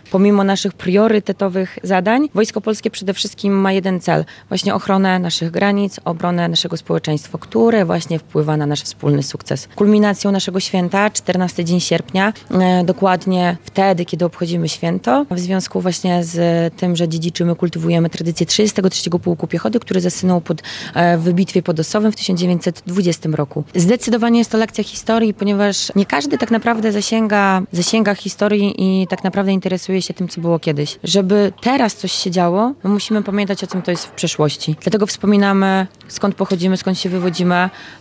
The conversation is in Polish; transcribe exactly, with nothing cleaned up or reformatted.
pomimo naszych priorytetowych zadań, Wojsko Polskie przede wszystkim ma jeden cel, właśnie ochronę naszych granic, obronę naszego społeczeństwa, które właśnie wpływa na nasz wspólny sukces. Kulminacją naszego święta, czternasty dzień sierpnia, e, dokładnie wtedy, kiedy obchodzimy święto, w związku właśnie z tym, że dziedziczymy, kultywujemy tradycję trzydziestego trzeciego Pułku Piechoty, który zasunął pod, e, w bitwie pod Ossowem w tysiąc dziewięćset dwudziestym roku. Zdecydowanie jest to lekcja historii, ponieważ nie każdy tak naprawdę zasięga, zasięga historii i tak naprawdę interesuje się tym, co było kiedyś. Żeby teraz coś się działo, my musimy pamiętać o tym, co jest w przeszłości. Dlatego wspominamy, skąd pochodzimy, skąd się wywodzimy,